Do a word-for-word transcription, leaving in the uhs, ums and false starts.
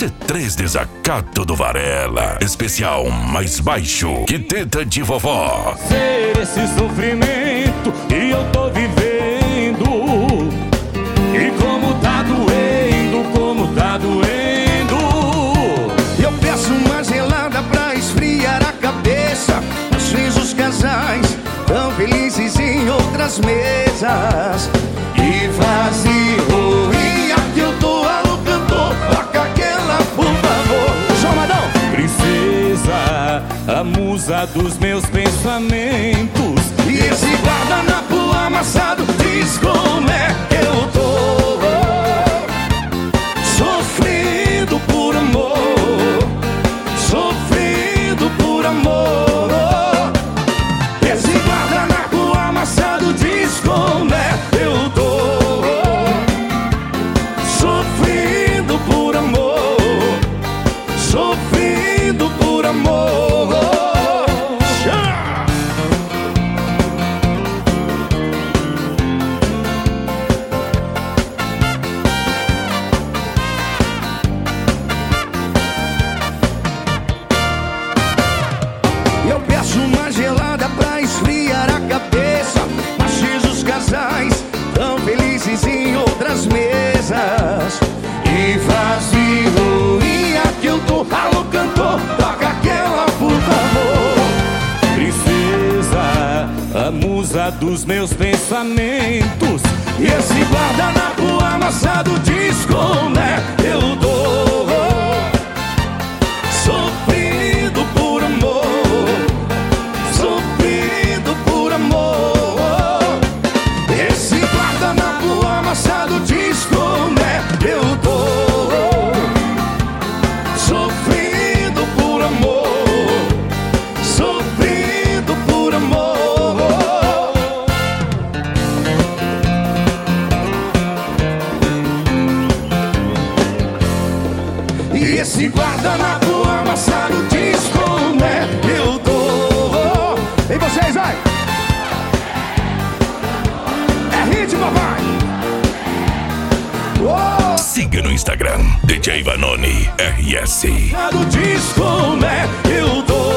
C três Desacato do Varela. Especial mais baixo que teta de vovó. Ser esse sofrimento que eu tô vivendo, e como tá doendo, como tá doendo. Eu peço uma gelada pra esfriar a cabeça. Às vezes os casais tão felizes em outras mesas. E vazio, e aqui eu tô alô cantor. Toca aquela, por favor. Chamadão! Princesa, a musa dos meus pensamentos. E esse guardanapo amassado diz como é que eu tô. Sofrendo por amor, sofrendo por amor. Esse guardanapo amassado diz como é que eu tô. Sofrendo por amor, sofrendo por amor. Eu peço uma gelada pra esfriar a cabeça. Às vezes os casais tão felizes em outras mesas. E vazio, e aqui eu tô, alô cantor, toca aquela, por favor. Princesa, a musa dos meus pensamentos. E esse guardanapo amassado diz como é que eu tô. Sofrendo por amor, sofrendo por amor. Esse guardanapo amassado diz como é que eu tô. Sofrendo por amor, sofrendo por amor. E esse guardanapo amassado diz como é que eu tô. E vocês, vai! É hit, papai! Oh! Siga no Instagram, D J Vanoni R S. Diz como é que eu tô.